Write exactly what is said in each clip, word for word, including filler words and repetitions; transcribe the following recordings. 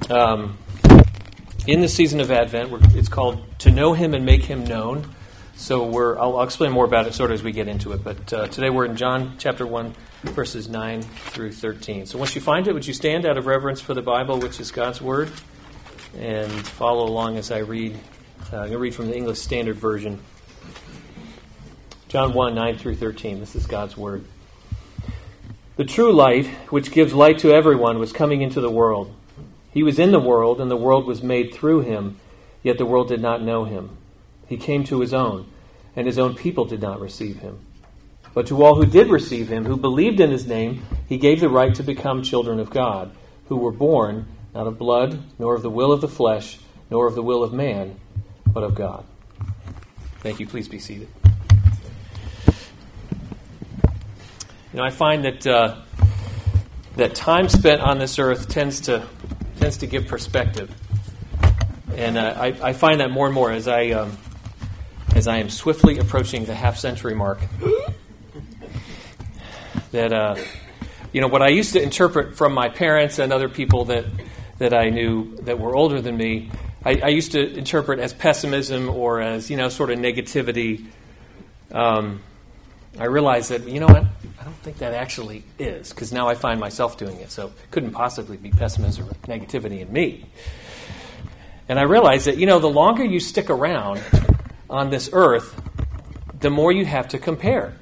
Um, in the season of Advent, we're, it's called To Know Him and Make Him Known. So we're, I'll, I'll explain more about it sort of as we get into it. But uh, today we're in John chapter one, verses nine through thirteen. So once you find it, would you stand out of reverence for the Bible, which is God's Word, and follow along as I read. Uh, I'm going to read from the English Standard Version. John one, nine through thirteen. This is God's Word. The true light, which gives light to everyone, was coming into the world. He was in the world, and the world was made through him, yet the world did not know him. He came to his own, and his own people did not receive him. But to all who did receive him, who believed in his name, he gave the right to become children of God, who were born not of blood, nor of the will of the flesh, nor of the will of man, but of God. Thank you. Please be seated. You know, I find that uh, that time spent on this earth tends to tends to give perspective, and uh, I, I find that more and more as I um, as I am swiftly approaching the half century mark. That uh, you know, what I used to interpret from my parents and other people that that I knew that were older than me, I, I used to interpret as pessimism or as, you know, sort of negativity. Um, I realized that, you know what, I don't think that actually is, because now I find myself doing it, so it couldn't possibly be pessimism or negativity in me. And I realized that, you know, the longer you stick around on this earth, the more you have to compare.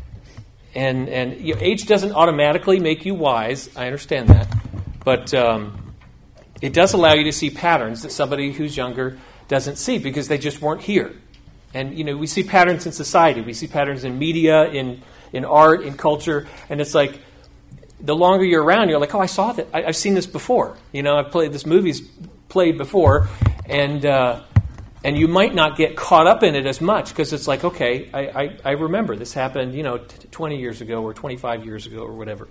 And and you know, age doesn't automatically make you wise, I understand that, but um, it does allow you to see patterns that somebody who's younger doesn't see, because they just weren't here. And, you know, we see patterns in society. We see patterns in media, in in art, in culture. And it's like, the longer you're around, you're like, oh, I saw that. I, I've seen this before. You know, I've played, this movie's played before. And uh, and you might not get caught up in it as much, because it's like, okay, I, I, I remember this happened, you know, t- twenty years ago or twenty-five years ago or whatever.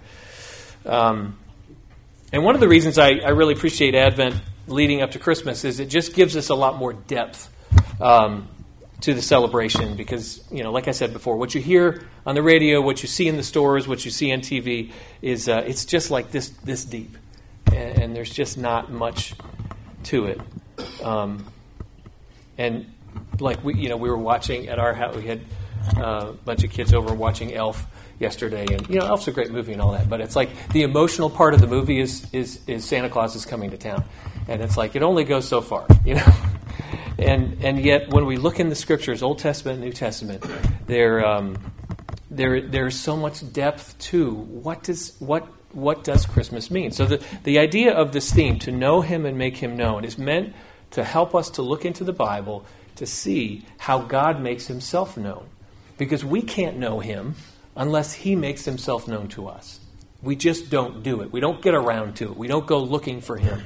Um, and one of the reasons I, I really appreciate Advent leading up to Christmas is it just gives us a lot more depth Um to the celebration, because, you know, like I said before, what you hear on the radio, what you see in the stores, what you see on T V is uh, it's just like this this deep, and, and there's just not much to it. Um, and like we, you know, we were watching at our house. We had uh, a bunch of kids over watching Elf yesterday, and you know, Elf's a great movie and all that, but it's like the emotional part of the movie is is is Santa Claus is coming to town, and it's like it only goes so far, you know. And and yet, when we look in the Scriptures, Old Testament, New Testament, there um, there there's so much depth to what does what what does Christmas mean. So the the idea of this theme, to know Him and make Him known, is meant to help us to look into the Bible to see how God makes Himself known, because we can't know Him unless He makes Himself known to us. We just don't do it. We don't get around to it. We don't go looking for Him.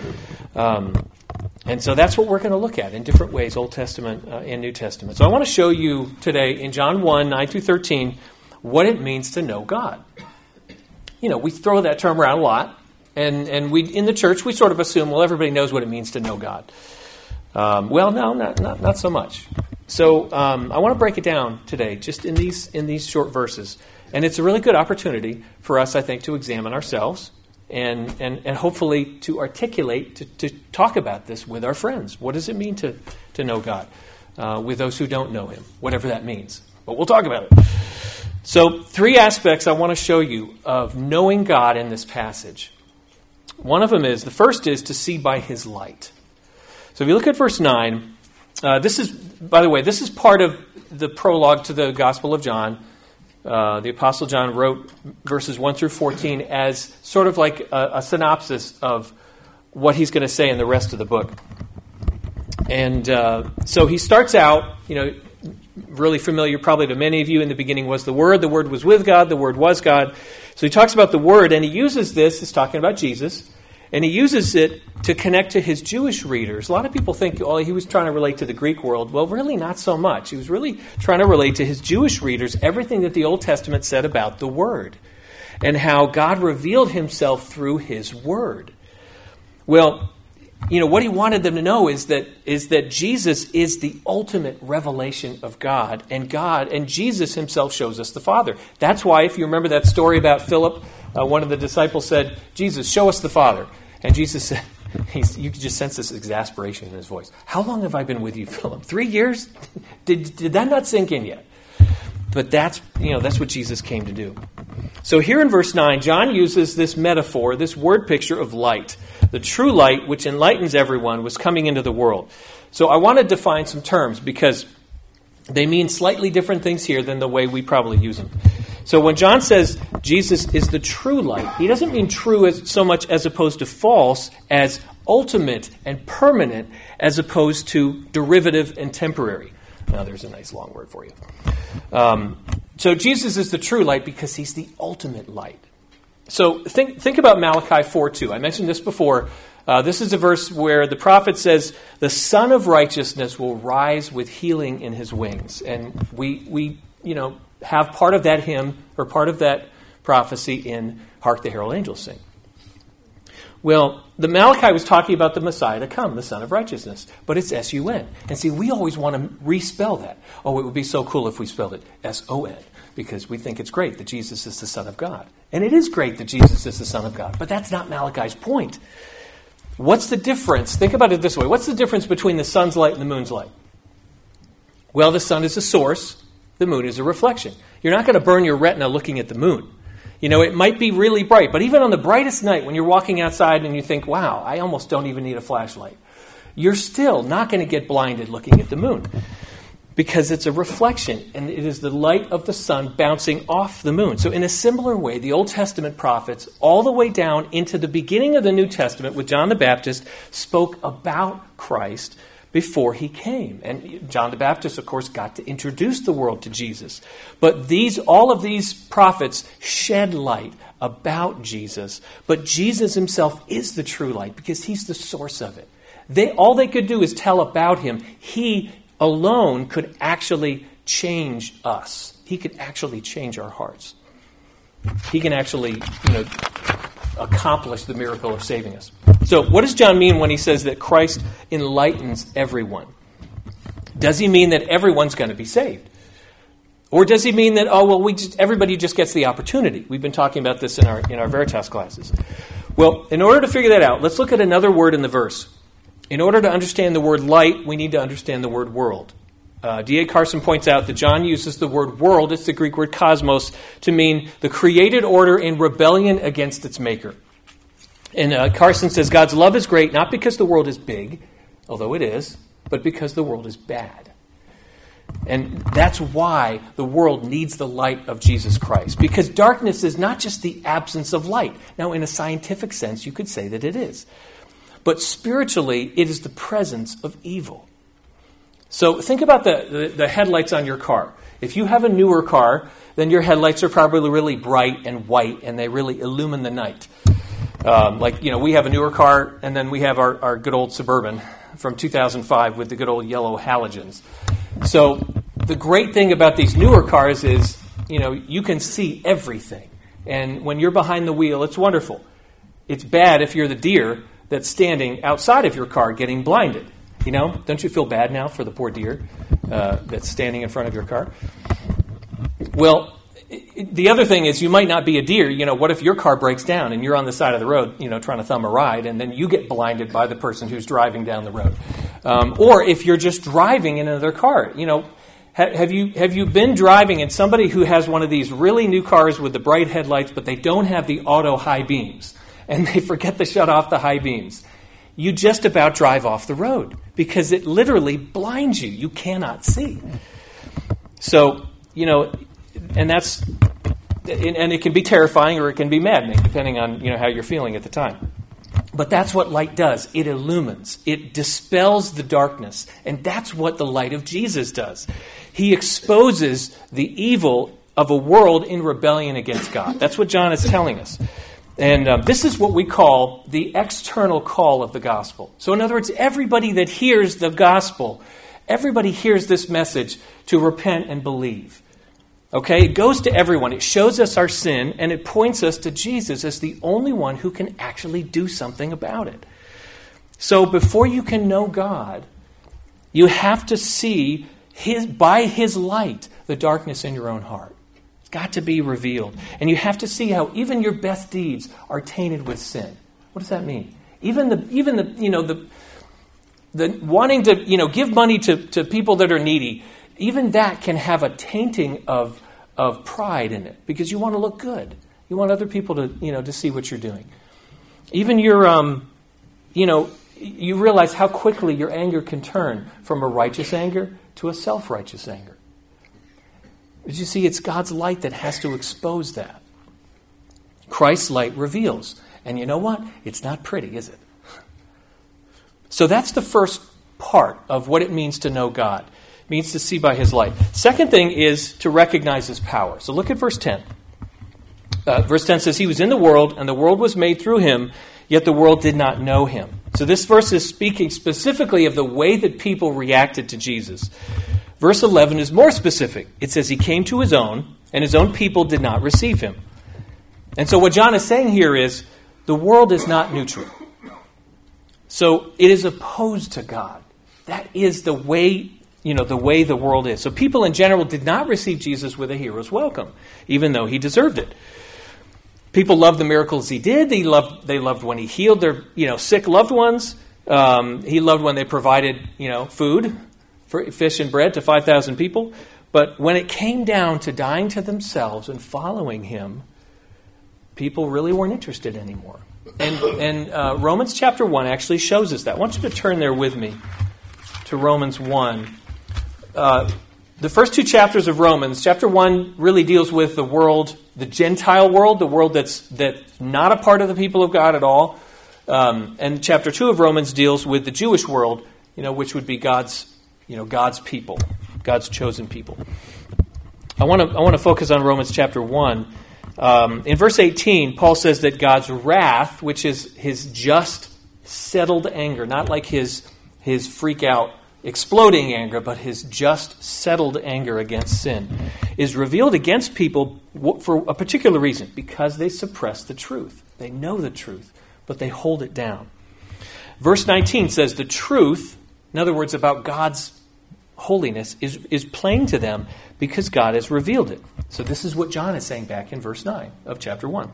Um, And so that's what we're going to look at in different ways, Old Testament uh, and New Testament. So I want to show you today in John one, nine through thirteen, what it means to know God. You know, we throw that term around a lot, and, and we in the church, we sort of assume, well, everybody knows what it means to know God. Um, well, no, not, not not so much. So um, I want to break it down today, just in these in these short verses. And it's a really good opportunity for us, I think, to examine ourselves, And, and and hopefully to articulate, to, to talk about this with our friends. What does it mean to, to know God uh, with those who don't know Him, whatever that means. But we'll talk about it. So three aspects I want to show you of knowing God in this passage. One of them is, the first is to see by His light. So if you look at verse nine, uh, this is, by the way, this is part of the prologue to the Gospel of John. Uh, the Apostle John wrote verses one through fourteen as sort of like a, a synopsis of what he's going to say in the rest of the book. And uh, so he starts out, you know, really familiar probably to many of you. In the beginning was the Word. The Word was with God. The Word was God. So he talks about the Word, and he uses this, he's talking about Jesus, and he uses it to connect to his Jewish readers. A lot of people think, oh, he was trying to relate to the Greek world. Well, really not so much. He was really trying to relate to his Jewish readers everything that the Old Testament said about the Word, and how God revealed Himself through His Word. Well, you know, what he wanted them to know is that is that Jesus is the ultimate revelation of God, and God and Jesus Himself shows us the Father. That's why, if you remember that story about Philip, uh, one of the disciples said, Jesus, show us the Father. And Jesus said, He's, you could just sense this exasperation in his voice. How long have I been with you, Philip? Three years? Did, did that not sink in yet? But that's, you know, that's what Jesus came to do. So here in verse nine, John uses this metaphor, this word picture of light. The true light, which enlightens everyone, was coming into the world. So I want to define some terms because they mean slightly different things here than the way we probably use them. So when John says Jesus is the true light, he doesn't mean true as so much as opposed to false, as ultimate and permanent as opposed to derivative and temporary. Now there's a nice long word for you. Um, so Jesus is the true light because he's the ultimate light. So think think about Malachi four two. I mentioned this before. Uh, this is a verse where the prophet says, the Son of Righteousness will rise with healing in his wings. And we, we you know, have part of that hymn or part of that prophecy in Hark the Herald Angels Sing. Well, the Malachi was talking about the Messiah to come, the Son of Righteousness, but it's S U N. And see, we always want to respell that. Oh, it would be so cool if we spelled it S O N, because we think it's great that Jesus is the Son of God. And it is great that Jesus is the Son of God, but that's not Malachi's point. What's the difference? Think about it this way. What's the difference between the sun's light and the moon's light? Well, the sun is a source. The moon is a reflection. You're not going to burn your retina looking at the moon. You know, it might be really bright, but even on the brightest night when you're walking outside and you think, wow, I almost don't even need a flashlight, you're still not going to get blinded looking at the moon because it's a reflection and it is the light of the sun bouncing off the moon. So in a similar way, the Old Testament prophets, all the way down into the beginning of the New Testament with John the Baptist, spoke about Christ before he came. And John the Baptist, of course, got to introduce the world to Jesus. But these, all of these prophets shed light about Jesus. But Jesus himself is the true light because he's the source of it. They, all they could do is tell about him. He alone could actually change us. He could actually change our hearts. He can actually, you know, accomplish the miracle of saving us. So what does John mean when he says that Christ enlightens everyone? Does he mean that everyone's going to be saved? Or does he mean that, oh, well, we just, everybody just gets the opportunity? We've been talking about this in our in our Veritas classes. Well, in order to figure that out, let's look at another word in the verse. In order to understand the word light, we need to understand the word world. Uh, D A Carson points out that John uses the word world, it's the Greek word cosmos, to mean the created order in rebellion against its maker. And uh, Carson says God's love is great, not because the world is big, although it is, but because the world is bad. And that's why the world needs the light of Jesus Christ. Because darkness is not just the absence of light. Now, in a scientific sense, you could say that it is. But spiritually, it is the presence of evil. So think about the, the, the headlights on your car. If you have a newer car, then your headlights are probably really bright and white, and they really illumine the night. Um, like, you know, we have a newer car, and then we have our, our good old Suburban from two thousand five with the good old yellow halogens. So the great thing about these newer cars is, you know, you can see everything. And when you're behind the wheel, it's wonderful. It's bad if you're the deer that's standing outside of your car getting blinded. You know, don't you feel bad now for the poor deer uh, that's standing in front of your car? Well, the other thing is you might not be a deer. You know, what if your car breaks down and you're on the side of the road, you know, trying to thumb a ride, and then you get blinded by the person who's driving down the road? Um, or if you're just driving in another car, you know, ha- have you have you been driving and somebody who has one of these really new cars with the bright headlights, but they don't have the auto high beams, and they forget to shut off the high beams? You just about drive off the road because it literally blinds you. You cannot see. So, you know, and that's, and it can be terrifying or it can be maddening depending on, you know, how you're feeling at the time. But that's what light does. It illumines. It dispels the darkness. And that's what the light of Jesus does. He exposes the evil of a world in rebellion against God. That's what John is telling us. And uh, this is what we call the external call of the gospel. So in other words, everybody that hears the gospel, everybody hears this message to repent and believe. Okay? It goes to everyone. It shows us our sin, and it points us to Jesus as the only one who can actually do something about it. So before you can know God, you have to see his, by his light the darkness in your own heart. Got to be revealed. And you have to see how even your best deeds are tainted with sin. What does that mean? Even the even the you know the the wanting to you know give money to, to people that are needy, even that can have a tainting of of pride in it because you want to look good. You want other people to you know to see what you're doing. Even your um you know you realize how quickly your anger can turn from a righteous anger to a self-righteous anger. But you see, it's God's light that has to expose that. Christ's light reveals. And you know what? It's not pretty, is it? So that's the first part of what it means to know God. It means to see by his light. Second thing is to recognize his power. So look at verse ten. Uh, verse ten says, he was in the world, and the world was made through him, yet the world did not know him. So this verse is speaking specifically of the way that people reacted to Jesus. Verse eleven is more specific. It says he came to his own, and his own people did not receive him. And so what John is saying here is, the world is not neutral. So it is opposed to God. That is the way, you know, the way the world is. So people in general did not receive Jesus with a hero's welcome, even though he deserved it. People loved the miracles he did. They loved, they loved when he healed their, you know, sick loved ones. Um, he loved when they provided, you know, food, for fish and bread to five thousand people. But when it came down to dying to themselves and following him, people really weren't interested anymore. And, and uh, Romans chapter one actually shows us that. I want you to turn there with me to Romans one. Uh, the first two chapters of Romans, chapter one really deals with the world, the Gentile world, the world that's, that's not a part of the people of God at all. Um, and chapter two of Romans deals with the Jewish world, you know, which would be God's, you know, God's people, God's chosen people. I want to I want to focus on Romans chapter one. Um, in verse eighteen, Paul says that God's wrath, which is his just settled anger, not like his his freak out exploding anger, but his just settled anger against sin, is revealed against people for a particular reason, because they suppress the truth. They know the truth, but they hold it down. Verse nineteen says the truth, in other words, about God's holiness, is, is plain to them because God has revealed it. So this is what John is saying back in verse nine of chapter one.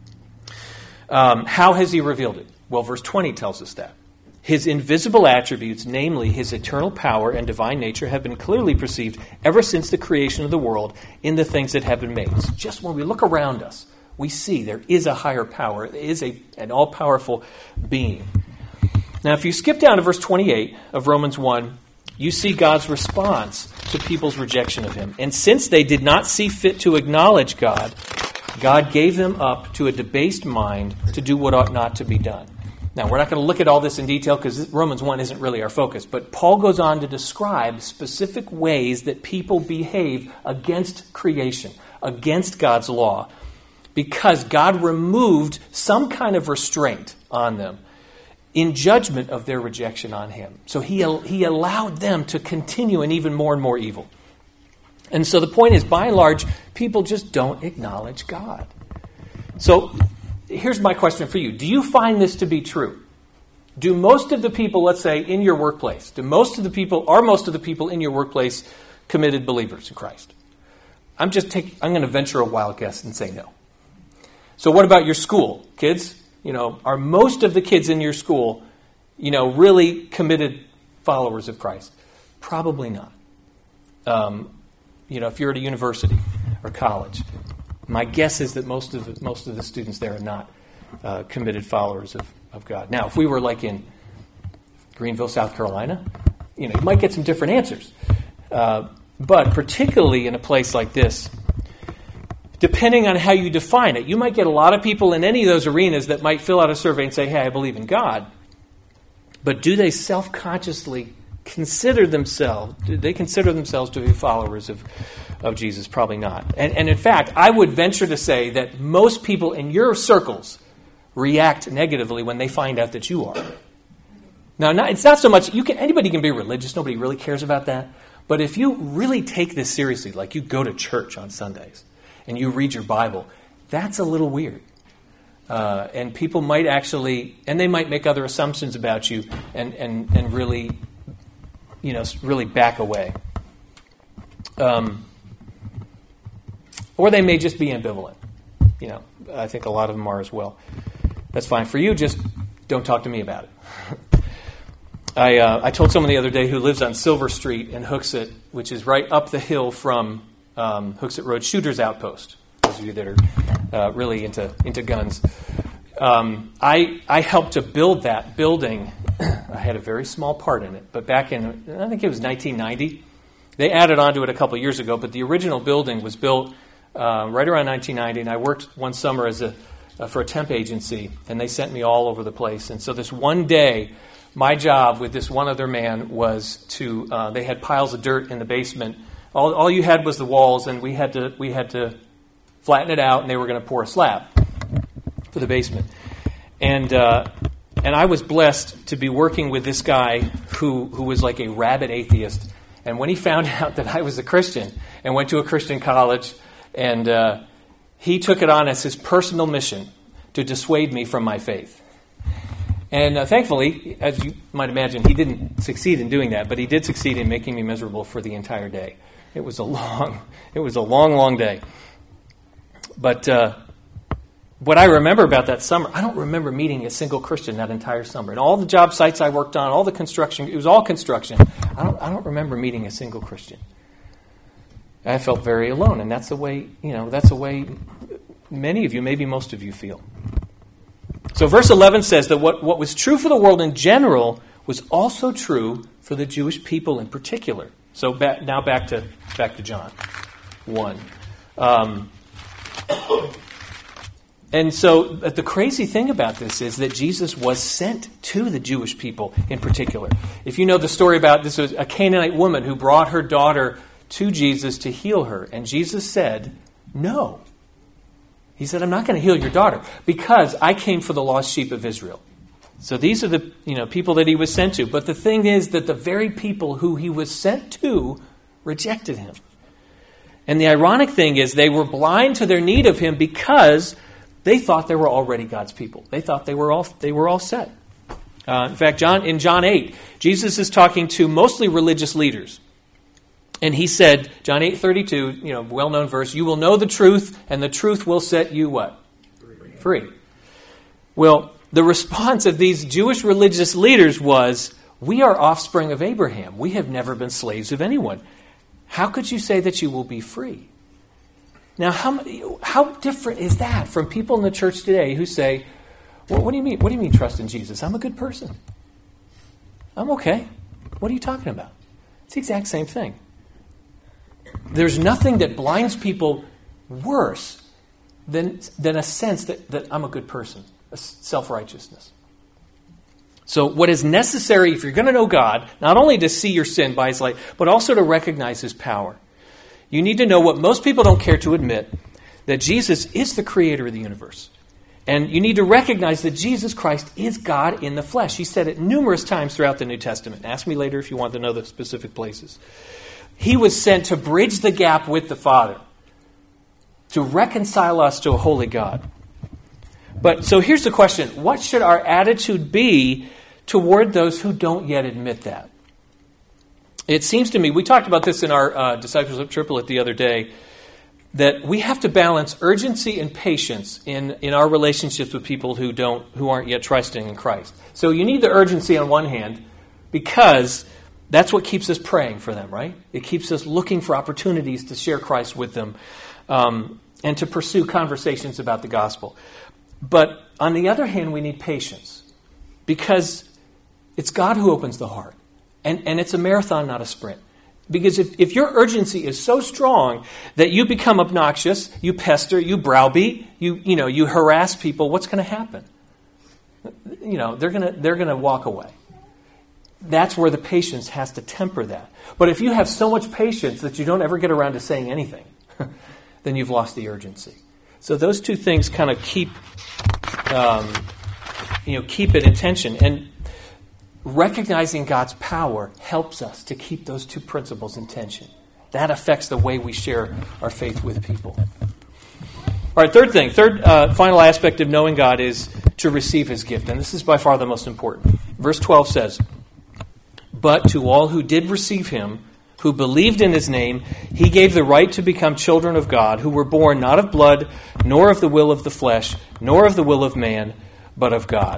Um, how has he revealed it? Well, verse twenty tells us that. His invisible attributes, namely his eternal power and divine nature, have been clearly perceived ever since the creation of the world in the things that have been made. So just when we look around us, we see there is a higher power. There is a, an all-powerful being. Now, if you skip down to verse twenty-eight of Romans one, you see God's response to people's rejection of him. And since they did not see fit to acknowledge God, God gave them up to a debased mind to do what ought not to be done. Now, we're not going to look at all this in detail because Romans one isn't really our focus. But Paul goes on to describe specific ways that people behave against creation, against God's law, because God removed some kind of restraint on them in judgment of their rejection on him. So he, he allowed them to continue in even more and more evil. And so the point is, by and large, people just don't acknowledge God. So here's my question for you. Do you find this to be true? Do most of the people, let's say, in your workplace, do most of the people, are most of the people in your workplace committed believers in Christ? I'm just taking, I'm going to venture a wild guess and say no. So what about your school, kids? You know, are most of the kids in your school, you know, really committed followers of Christ? Probably not. Um, you know, if you're at a university or college, my guess is that most of the, most of the students there are not uh, committed followers of, of God. Now, if we were like in Greenville, South Carolina, you know, you might get some different answers. Uh, but particularly in a place like this, depending on how you define it, you might get a lot of people in any of those arenas that might fill out a survey and say, hey, I believe in God. But do they self-consciously consider themselves, do they consider themselves to be followers of, of Jesus? Probably not. And, and in fact, I would venture to say that most people in your circles react negatively when they find out that you are. Now, not, it's not so much, you can, anybody can be religious, nobody really cares about that. But if you really take this seriously, like you go to church on Sundays, and you read your Bible, that's a little weird. Uh, and people might actually, and they might make other assumptions about you and, and, and really, you know, really back away. Um, or they may just be ambivalent. You know, I think a lot of them are as well. That's fine. For you, just don't talk to me about it. I uh, I told someone the other day who lives on Silver Street in Hooksett, which is right up the hill from um, Hooksett Road Shooter's Outpost. Those of you that are uh, really into into guns, um, I I helped to build that building. I had a very small part in it, but back in I think it was nineteen ninety, they added onto it a couple years ago. But the original building was built uh, right around nineteen ninety, and I worked one summer as a uh, for a temp agency, and they sent me all over the place. And so this one day, my job with this one other man was to, uh, they had piles of dirt in the basement. All, all you had was the walls, and we had to we had to flatten it out, and they were going to pour a slab for the basement. And uh, and I was blessed to be working with this guy who, who was like a rabid atheist. And when he found out that I was a Christian and went to a Christian college, and uh, he took it on as his personal mission to dissuade me from my faith. And uh, thankfully, as you might imagine, he didn't succeed in doing that, but he did succeed in making me miserable for the entire day. It was a long, it was a long, long day. But uh, what I remember about that summer, I don't remember meeting a single Christian that entire summer. And all the job sites I worked on, all the construction, it was all construction. I don't, I don't remember meeting a single Christian. I felt very alone, and that's the way, you know, that's the way many of you, maybe most of you feel. So verse eleven says that what, what was true for the world in general was also true for the Jewish people in particular. So back, now back to back to John one. Um, and so the crazy thing about this is that Jesus was sent to the Jewish people in particular. If you know the story about this, was a Canaanite woman who brought her daughter to Jesus to heal her. And Jesus said, no. He said, I'm not going to heal your daughter because I came for the lost sheep of Israel. So these are the you know people that he was sent to. But the thing is that the very people who he was sent to rejected him. And the ironic thing is they were blind to their need of him because they thought they were already God's people. They thought they were all they were all set. Uh, in fact, John in John eight, Jesus is talking to mostly religious leaders. And he said, John eight thirty-two, you know, well-known verse, you will know the truth, and the truth will set you what? Free. Free. Well, the response of these Jewish religious leaders was, we are offspring of Abraham. We have never been slaves of anyone. How could you say that you will be free? Now, how how different is that from people in the church today who say, well, what do you mean? What do you mean trust in Jesus? I'm a good person. I'm okay. What are you talking about? It's the exact same thing. There's nothing that blinds people worse than, than a sense that, that I'm a good person, a self-righteousness. So what is necessary if you're going to know God, not only to see your sin by his light, but also to recognize his power. You need to know what most people don't care to admit, that Jesus is the creator of the universe. And you need to recognize that Jesus Christ is God in the flesh. He said it numerous times throughout the New Testament. Ask me later if you want to know the specific places. He was sent to bridge the gap with the Father, to reconcile us to a holy God. But so here's the question. What should our attitude be toward those who don't yet admit that? It seems to me, we talked about this in our uh, discipleship triplet the other day, that we have to balance urgency and patience in, in our relationships with people who don't who aren't yet trusting in Christ. So you need the urgency on one hand because that's what keeps us praying for them, right? It keeps us looking for opportunities to share Christ with them um, and to pursue conversations about the gospel. But on the other hand, we need patience because it's God who opens the heart. And, and it's a marathon, not a sprint. Because if, if your urgency is so strong that you become obnoxious, you pester, you browbeat, you you know, you harass people, what's going to happen? You know, they're going to they're going to walk away. That's where the patience has to temper that. But if you have so much patience that you don't ever get around to saying anything, then you've lost the urgency. So those two things kind of keep, um, you know, keep it in tension. And recognizing God's power helps us to keep those two principles in tension. That affects the way we share our faith with people. All right, third thing, third uh, final aspect of knowing God is to receive his gift. And this is by far the most important. Verse twelve says, but to all who did receive him, who believed in his name, he gave the right to become children of God, who were born not of blood, nor of the will of the flesh, nor of the will of man, but of God.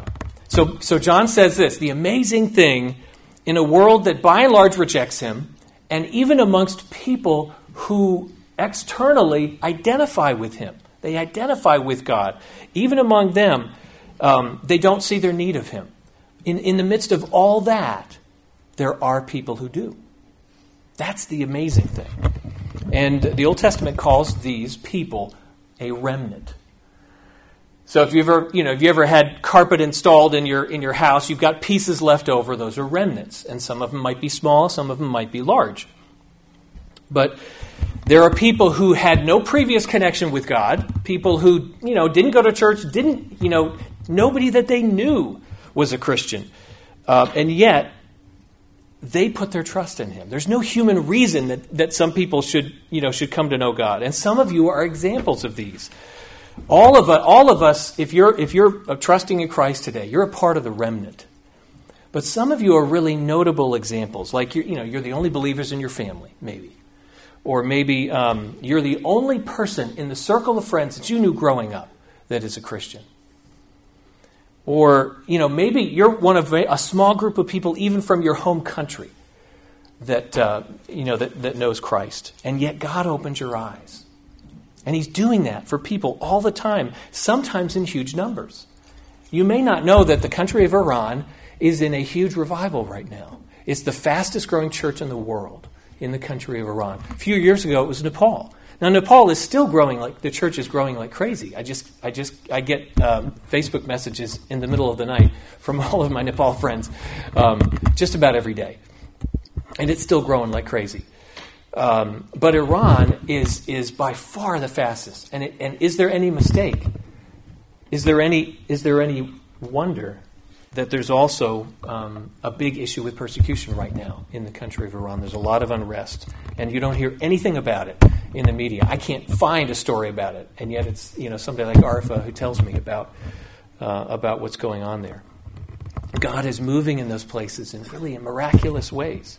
So, so John says this, the amazing thing in a world that by and large rejects him, and even amongst people who externally identify with him, they identify with God, even among them, um, they don't see their need of him. In, in the midst of all that, there are people who do. That's the amazing thing. And the Old Testament calls these people a remnant. So if you ever, you know, if you ever had carpet installed in your in your house, you've got pieces left over. Those are remnants, and some of them might be small, some of them might be large. But there are people who had no previous connection with God, people who, you know, didn't go to church, didn't, you know, nobody that they knew was a Christian, uh, and yet they put their trust in him. There's no human reason that, that some people should, you know, should come to know God, and some of you are examples of these. All of us, all of us, if you're if you're trusting in Christ today, you're a part of the remnant. But some of you are really notable examples, like you're, you know, you're the only believers in your family, maybe, or maybe um, you're the only person in the circle of friends that you knew growing up that is a Christian. Or, you know, maybe you're one of a, a small group of people, even from your home country, that uh, you know that, that knows Christ, and yet God opens your eyes. And he's doing that for people all the time, sometimes in huge numbers. You may not know that the country of Iran is in a huge revival right now. It's the fastest growing church in the world, in the country of Iran. A few years ago, it was Nepal. Now, Nepal is still growing like, the church is growing like crazy. I just, I just, I get um, Facebook messages in the middle of the night from all of my Nepal friends, um, just about every day. And it's still growing like crazy. Um, but Iran is is by far the fastest. And it, and is there any mistake? Is there any is there any wonder that there's also um, a big issue with persecution right now in the country of Iran? There's a lot of unrest, and you don't hear anything about it in the media. I can't find a story about it, and yet it's, you know, somebody like Arfa who tells me about uh, about what's going on there. God is moving in those places in really miraculous ways.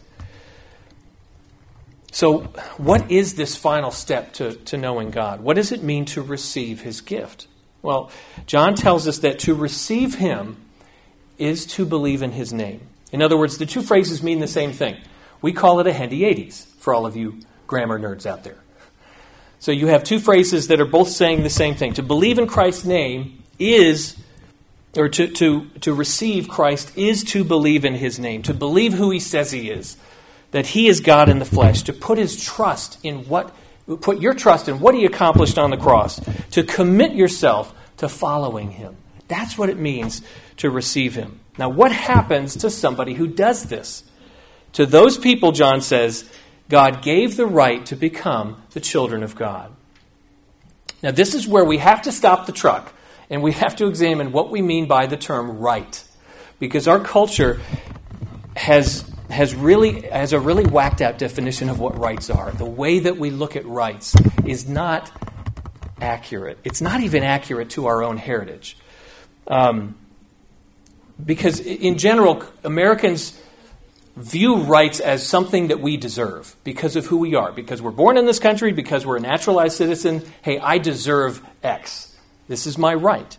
So what is this final step to, to knowing God? What does it mean to receive his gift? Well, John tells us that to receive him is to believe in his name. In other words, the two phrases mean the same thing. We call it a hendiates for all of you grammar nerds out there. So you have two phrases that are both saying the same thing. To believe in Christ's name is, or to, to, to receive Christ is to believe in his name, to believe who he says he is, that he is God in the flesh, to put his trust in what, put your trust in what he accomplished on the cross, to commit yourself to following him. That's what it means to receive him. Now, what happens to somebody who does this? To those people, John says, God gave the right to become the children of God. Now, this is where we have to stop the truck, and we have to examine what we mean by the term right, because our culture has has really has a really whacked out definition of what rights are. The way that we look at rights is not accurate. It's not even accurate to our own heritage. Um, because in general, Americans view rights as something that we deserve because of who we are. Because we're born in this country, because we're a naturalized citizen. Hey, I deserve X. This is my right.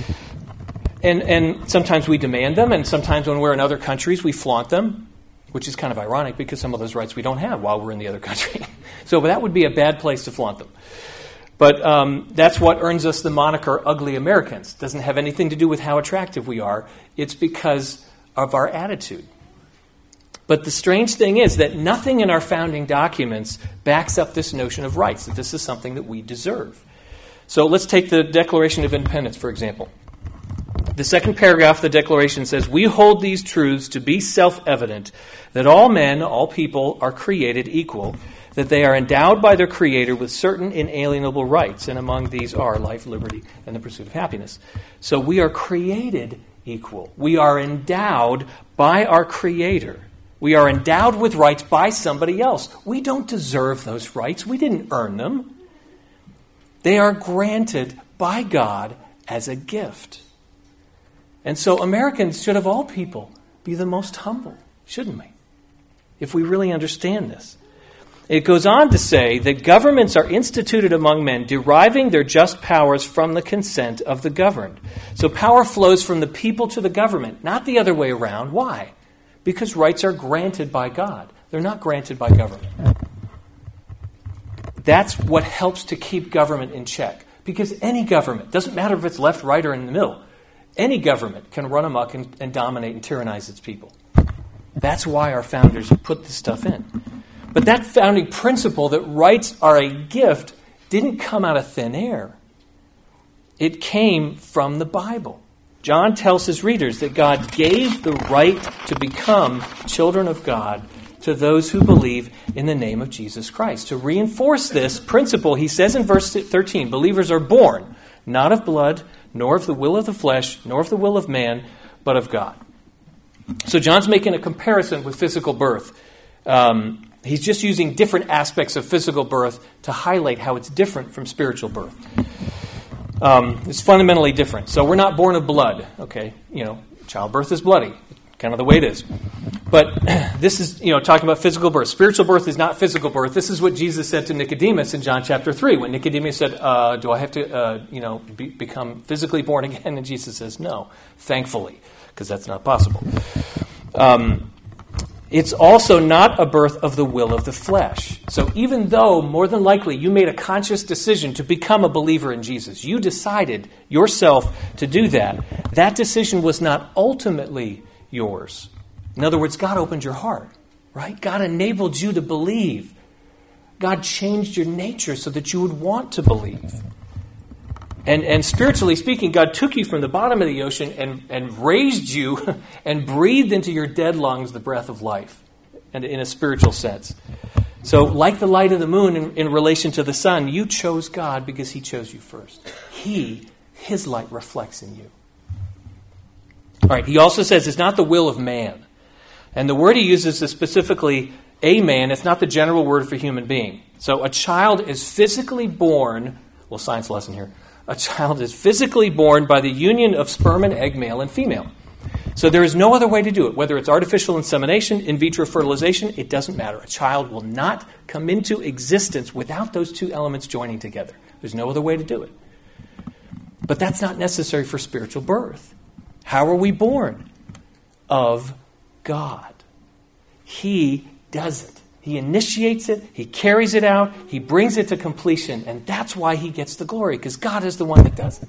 And and sometimes we demand them, and sometimes when we're in other countries, we flaunt them, which is kind of ironic because some of those rights we don't have while we're in the other country. So that would be a bad place to flaunt them. But um, that's what earns us the moniker ugly Americans. It doesn't have anything to do with how attractive we are. It's because of our attitude. But the strange thing is that nothing in our founding documents backs up this notion of rights, that this is something that we deserve. So let's take the Declaration of Independence, for example. The second paragraph of the Declaration says, "We hold these truths to be self-evident, that all men, all people, are created equal, that they are endowed by their Creator with certain inalienable rights, and among these are life, liberty, and the pursuit of happiness." So we are created equal. We are endowed by our Creator. We are endowed with rights by somebody else. We don't deserve those rights. We didn't earn them. They are granted by God as a gift. And so Americans should, of all people, be the most humble, shouldn't we? If we really understand this. It goes on to say that governments are instituted among men, deriving their just powers from the consent of the governed. So power flows from the people to the government, not the other way around. Why? Because rights are granted by God. They're not granted by government. That's what helps to keep government in check. Because any government, doesn't matter if it's left, right, or in the middle, any government can run amok and, and dominate and tyrannize its people. That's why our founders put this stuff in. But that founding principle that rights are a gift didn't come out of thin air. It came from the Bible. John tells his readers that God gave the right to become children of God to those who believe in the name of Jesus Christ. To reinforce this principle, he says in verse thirteen, believers are born, not of blood, nor of the will of the flesh, nor of the will of man, but of God. So John's making a comparison with physical birth. Um, he's just using different aspects of physical birth to highlight how it's different from spiritual birth. Um, it's fundamentally different. So we're not born of blood, okay? You know, childbirth is bloody, kind of the way it is. But this is, you know, talking about physical birth. Spiritual birth is not physical birth. This is what Jesus said to Nicodemus in John chapter three, when Nicodemus said, uh, do I have to, uh, you know, be, become physically born again? And Jesus says, no, thankfully, because that's not possible. Um, it's also not a birth of the will of the flesh. So even though, more than likely, you made a conscious decision to become a believer in Jesus, you decided yourself to do that, that decision was not ultimately yours. In other words, God opened your heart, right? God enabled you to believe. God changed your nature so that you would want to believe. And, and spiritually speaking, God took you from the bottom of the ocean and, and raised you and breathed into your dead lungs the breath of life, and in a spiritual sense. So like the light of the moon in, in relation to the sun, you chose God because he chose you first. He, his light reflects in you. All right, he also says it's not the will of man. And the word he uses is specifically a man. It's not the general word for human being. So a child is physically born, well, science lesson here. A child is physically born by the union of sperm and egg, male and female. So there is no other way to do it. Whether it's artificial insemination, in vitro fertilization, it doesn't matter. A child will not come into existence without those two elements joining together. There's no other way to do it. But that's not necessary for spiritual birth. How are we born? Of God. He does it. He initiates it, he carries it out, he brings it to completion, and that's why he gets the glory, because God is the one that does it.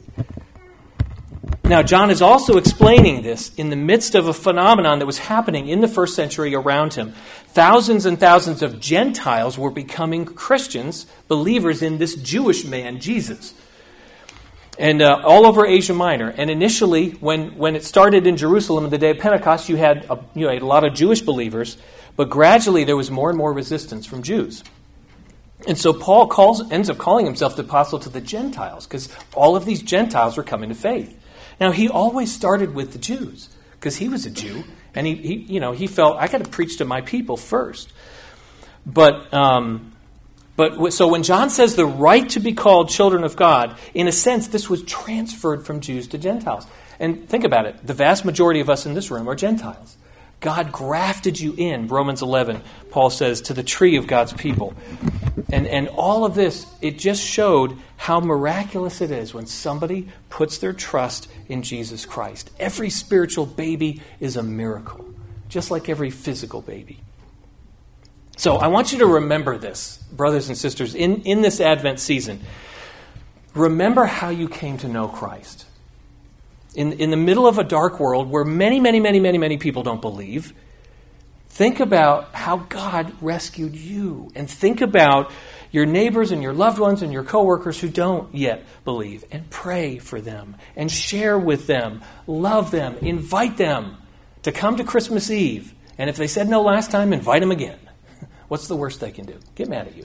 Now, John is also explaining this in the midst of a phenomenon that was happening in the first century around him. Thousands and thousands of Gentiles were becoming Christians, believers in this Jewish man, Jesus. And uh, all over Asia Minor. And initially, when, when it started in Jerusalem on the day of Pentecost, you had a, you know, a lot of Jewish believers. But gradually, there was more and more resistance from Jews. And so Paul calls, ends up calling himself the apostle to the Gentiles, because all of these Gentiles were coming to faith. Now, he always started with the Jews, because he was a Jew. And he, he you know, he felt, I got to preach to my people first. But... Um, But so when John says the right to be called children of God, in a sense, this was transferred from Jews to Gentiles. And think about it. The vast majority of us in this room are Gentiles. God grafted you in, Romans eleven, Paul says, to the tree of God's people. And, and all of this, it just showed how miraculous it is when somebody puts their trust in Jesus Christ. Every spiritual baby is a miracle, just like every physical baby. So I want you to remember this, brothers and sisters, in, in this Advent season. Remember how you came to know Christ. In, in the middle of a dark world where many, many, many, many, many people don't believe, think about how God rescued you. And think about your neighbors and your loved ones and your coworkers who don't yet believe. And pray for them. And share with them. Love them. Invite them to come to Christmas Eve. And if they said no last time, invite them again. What's the worst they can do? Get mad at you.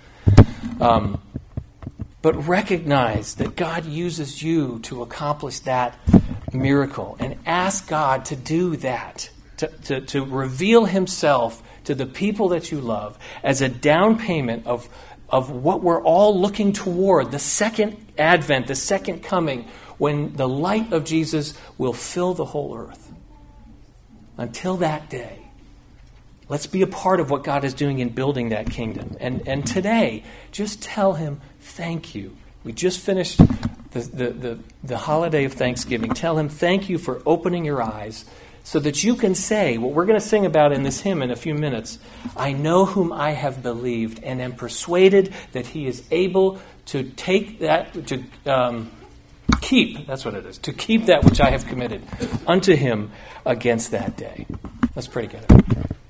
um, but recognize that God uses you to accomplish that miracle. And ask God to do that. To, to, to reveal himself to the people that you love as a down payment of, of what we're all looking toward. The second advent, the second coming, when the light of Jesus will fill the whole earth. Until that day, let's be a part of what God is doing in building that kingdom. And and today, just tell him thank you. We just finished the, the, the, the holiday of Thanksgiving. Tell him thank you for opening your eyes so that you can say what we're going to sing about in this hymn in a few minutes. I know whom I have believed and am persuaded that he is able to take that, to um, keep, that's what it is, to keep that which I have committed unto him against that day. Let's pray together.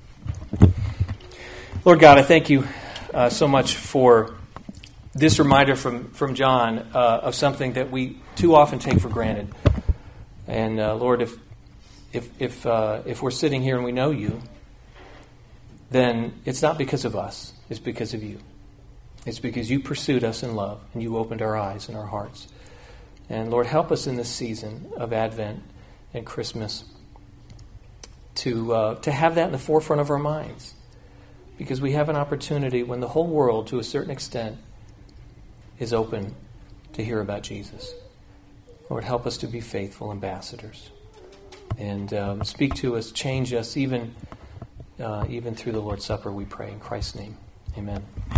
Lord God, I thank you uh, so much for this reminder from, from John uh, of something that we too often take for granted. And uh, Lord, if if if uh, if we're sitting here and we know you, then it's not because of us. It's because of you. It's because you pursued us in love and you opened our eyes and our hearts. And Lord, help us in this season of Advent and Christmas to uh, to have that in the forefront of our minds. Because we have an opportunity when the whole world, to a certain extent, is open to hear about Jesus. Lord, help us to be faithful ambassadors. And um, speak to us, change us, even, uh, even through the Lord's Supper, we pray. In Christ's name, amen.